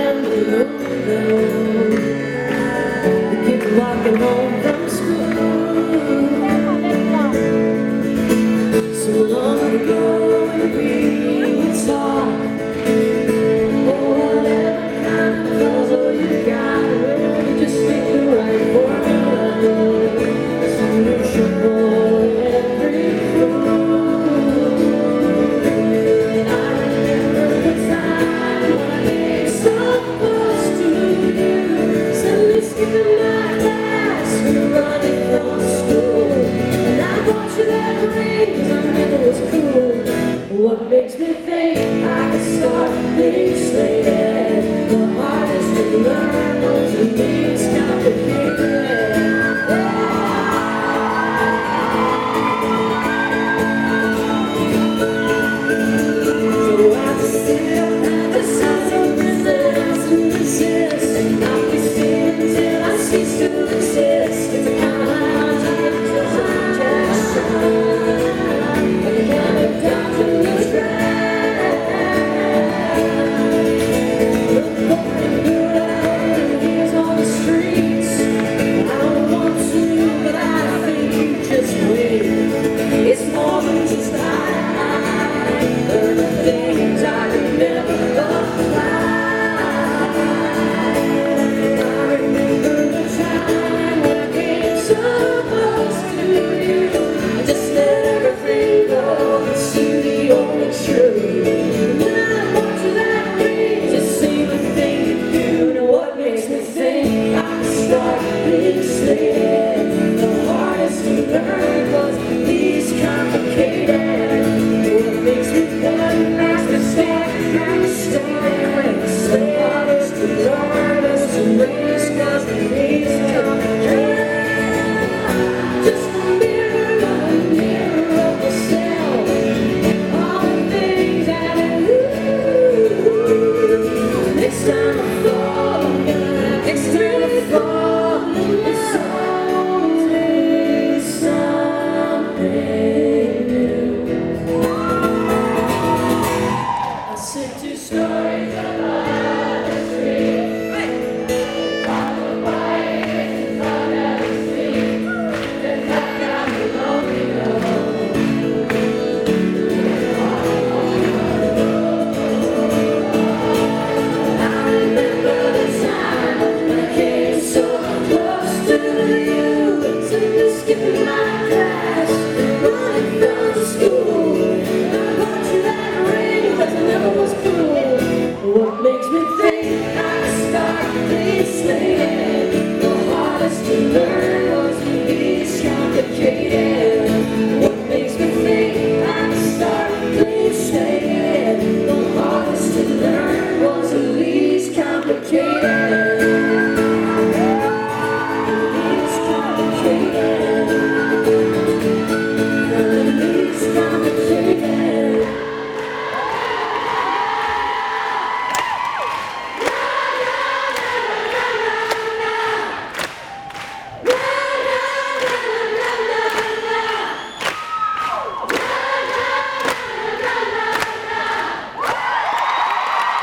and alone. The kids walking home from school. So long ago when we would talk. Oh, whatever kind of puzzle you got, well, you just pick the right formula. Solution for every clue. And I remember the time when I gave so close to you. Suddenly skipping my class, we were running from school. And I bought you that ring, I knew it was cool. What makes me think I can start things slated? The hardest to learn, those who think it's complicated. So I just sit up and decide to resist and resist. And I'll be sitting till I cease to exist. It's a kind of hard to get to suggestion. But you can't adapt to lose track. Look going good out and here's on the streets. I don't want to, but I think you just wait. It's more than just I learn the things I could never apply. I remember the time when I came so close to you. I just let everything go and see the only truth. And when I bought you that ring, just see the thing you do. Know what makes me think I can start being slated. The hardest to learn was these complicated. What makes me think I can start quick. The hardest to learn is to raise, cause these complicated. Just a mirror of yourself. All the things that next time I fall, next time I fall, it's always something new. I sent 2 stories.